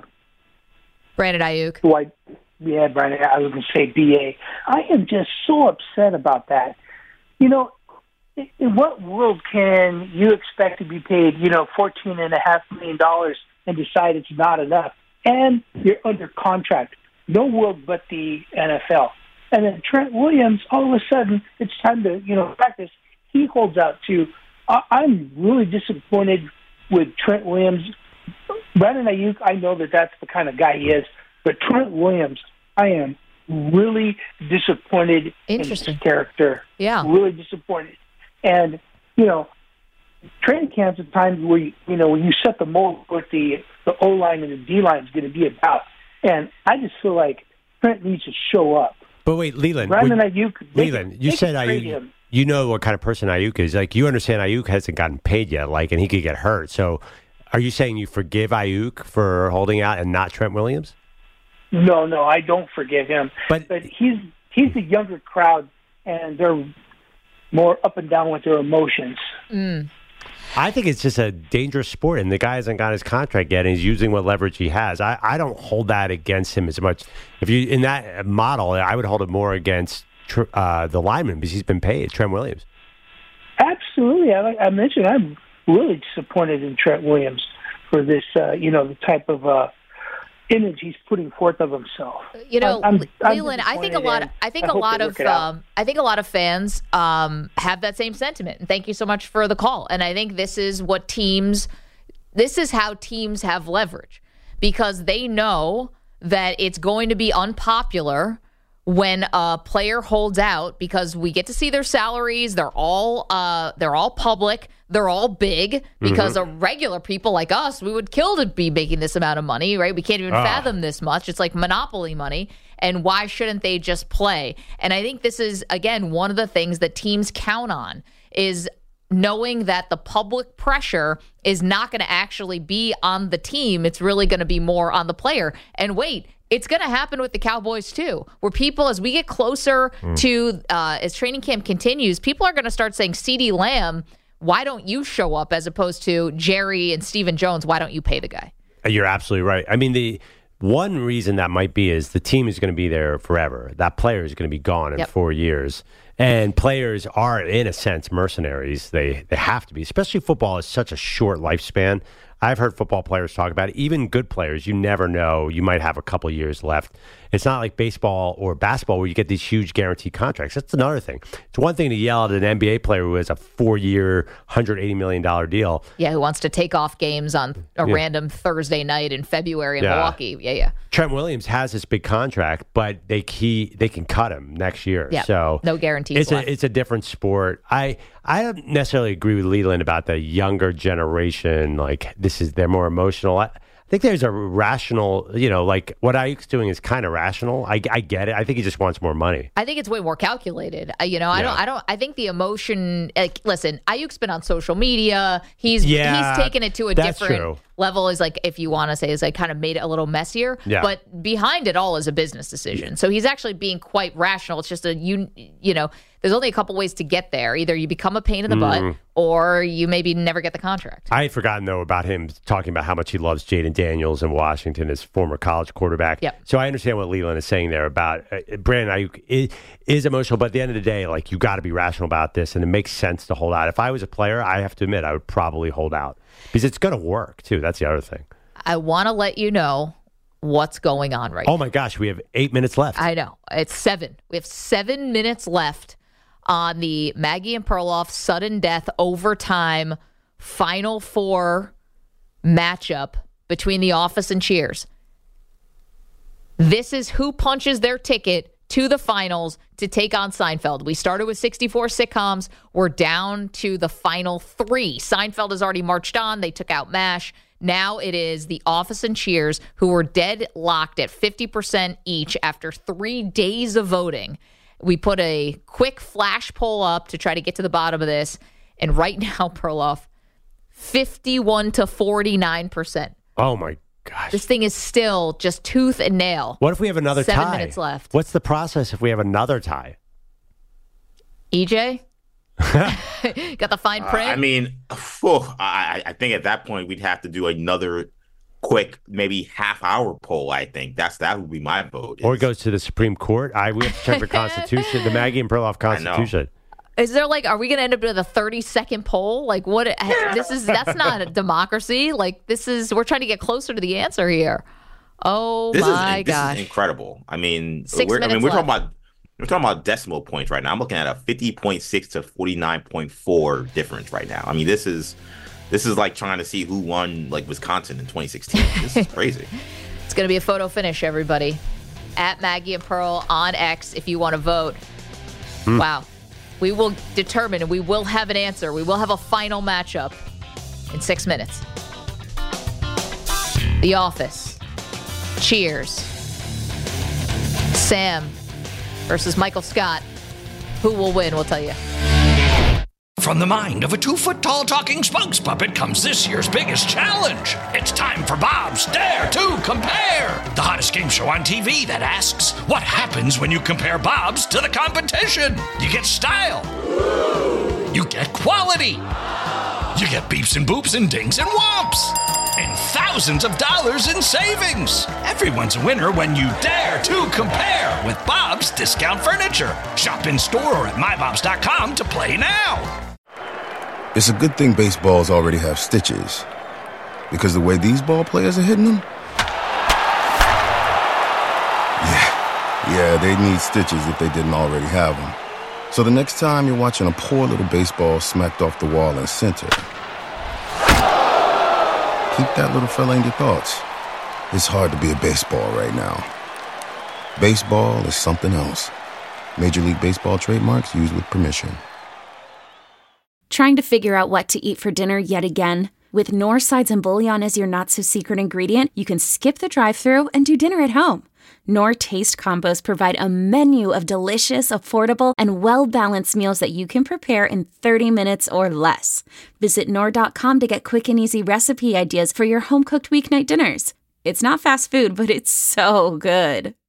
Brandon Ayuk. Who I, yeah, Brandon. I was going to say B A. I am just so upset about that. You know, in, in what world can you expect to be paid, you know, fourteen and a half million dollars and decide it's not enough, and you're under contract? No world but the N F L. And then Trent Williams, all of a sudden, it's time to, you know, practice. He holds out too. I, I'm really disappointed with Trent Williams. Brandon Ayuk, I know that that's the kind of guy he is, but Trent Williams, I am really disappointed in his character. Yeah. Really disappointed. And, you know, training camps are times where, you, you know, when you set the mold what the, the O-line and the D-line is going to be about. And I just feel like Trent needs to show up. But wait, Leland. Brandon would, Ayuk. Leland, you said Ayuk. Ayuk. You know what kind of person Ayuk is. Like, you understand Ayuk hasn't gotten paid yet, like, and he could get hurt. So are you saying you forgive Ayuk for holding out and not Trent Williams? No, no, I don't forgive him. But, but he's he's the younger crowd, and they're more up and down with their emotions. Mm. I think it's just a dangerous sport, and the guy hasn't got his contract yet, and he's using what leverage he has. I, I don't hold that against him as much. If you in that model, I would hold it more against uh, the lineman because he's been paid, Trent Williams. Absolutely. I, I mentioned I'm really disappointed in Trent Williams for this, uh, you know, the type of uh, image he's putting forth of himself. You know, I'm, I'm Leland, I think a lot. Of, I think I a hope lot they of. work it out. Um, I think a lot of fans um, have that same sentiment. And thank you so much for the call. And I think this is what teams. This is how teams have leverage, because they know that it's going to be unpopular when a player holds out, because we get to see their salaries. They're all uh, they're all public. They're all big, because mm-hmm. a regular people like us, we would kill to be making this amount of money, right? We can't even ah. fathom this much. It's like monopoly money. And why shouldn't they just play? And I think this is, again, one of the things that teams count on is knowing that the public pressure is not going to actually be on the team. It's really going to be more on the player. And wait, it's going to happen with the Cowboys too, where people, as we get closer mm. to, uh, as training camp continues, people are going to start saying, CeeDee Lamb, why don't you show up, as opposed to Jerry and Stephen Jones, why don't you pay the guy? You're absolutely right. I mean, the one reason that might be is the team is going to be there forever. That player is going to be gone in yep. four years. And players are, in a sense, mercenaries. They they have to be, especially football is such a short lifespan. I've heard football players talk about it. Even good players, you never know. You might have a couple years left. It's not like baseball or basketball where you get these huge guaranteed contracts. That's another thing. It's one thing to yell at an N B A player who has a four-year, one hundred eighty million dollars deal. Yeah, who wants to take off games on a yeah. random Thursday night in February in yeah. Milwaukee. Yeah, yeah. Trent Williams has this big contract, but they key, they can cut him next year. Yeah, so no guarantees it's left. A, it's a different sport. I I don't necessarily agree with Leland about the younger generation. Like, this is, they're more emotional. I, I think there's a rational, you know, like what Ayuk's doing is kind of rational. I, I get it. I think he just wants more money. I think it's way more calculated. Uh, you know, I yeah. don't, I don't, I think the emotion, like, listen, Ayuk's been on social media. He's, yeah, he's taken it to a that's different true. level, is like, if you want to say, is like kind of made it a little messier. Yeah. But behind it all is a business decision. So he's actually being quite rational. It's just a, you, you know, there's only a couple ways to get there. Either you become a pain in the Mm. butt, or you maybe never get the contract. I had forgotten, though, about him talking about how much he loves Jaden Daniels in Washington, his former college quarterback. Yep. So I understand what Leland is saying there about uh, Brandon Ayuk is, is emotional, but at the end of the day, like, you got to be rational about this, and it makes sense to hold out. If I was a player, I have to admit, I would probably hold out because it's going to work, too. That's the other thing. I want to let you know what's going on right now. Oh, my gosh, we have eight minutes left. I know. It's seven. We have seven minutes left on the Maggie and Perloff sudden death overtime Final Four matchup between The Office and Cheers. This is who punches their ticket to the finals to take on Seinfeld. We started with sixty-four sitcoms. We're down to the final three. Seinfeld has already marched on. They took out MASH. Now it is The Office and Cheers, who were dead locked at fifty percent each after three days of voting. We put a quick flash poll up to try to get to the bottom of this. And right now, Perloff, fifty-one to forty-nine percent. Oh, my gosh. This thing is still just tooth and nail. What if we have another Seven tie? Seven minutes left. What's the process if we have another tie? E J? Got the fine print? Uh, I mean, whew, I, I think at that point we'd have to do another quick, maybe half hour poll. I think that's that would be my vote. Or it goes to the Supreme Court. I we have to check the Constitution, the Maggie and Perloff Constitution. Is there like, are we going to end up with a thirty second poll? Like, what? This is, that's not a democracy. Like, this is, we're trying to get closer to the answer here. Oh This my is gosh. this is incredible. I mean, Six we're, I mean, minutes we're talking left. about we're talking about decimal points right now. I'm looking at a fifty point six to forty-nine point four difference right now. I mean, this is this is like trying to see who won like Wisconsin in twenty sixteen. This is crazy. It's going to be a photo finish, everybody. At Maggie and Pearl on X if you want to vote. Hmm. Wow. We will determine and we will have an answer. We will have a final matchup in six minutes. The Office. Cheers. Sam versus Michael Scott. Who will win? We'll tell you. From the mind of a two-foot-tall talking spokes puppet comes this year's biggest challenge. It's time for Bob's Dare to Compare, the hottest game show on T V that asks, what happens when you compare Bob's to the competition? You get style. You get quality. You get beeps and boops and dings and whomps. And thousands of dollars in savings. Everyone's a winner when you dare to compare with Bob's Discount Furniture. Shop in store or at my bobs dot com to play now. It's a good thing baseballs already have stitches. Because the way these ball players are hitting them? Yeah, yeah, they need stitches if they didn't already have them. So the next time you're watching a poor little baseball smacked off the wall in center, keep that little fella in your thoughts. It's hard to be a baseball right now. Baseball is something else. Major League Baseball trademarks used with permission. Trying to figure out what to eat for dinner yet again? With Knorr Sides and Bouillon as your not-so-secret ingredient, you can skip the drive-thru and do dinner at home. Knorr Taste Combos provide a menu of delicious, affordable, and well-balanced meals that you can prepare in thirty minutes or less. Visit Knorr dot com to get quick and easy recipe ideas for your home-cooked weeknight dinners. It's not fast food, but it's so good.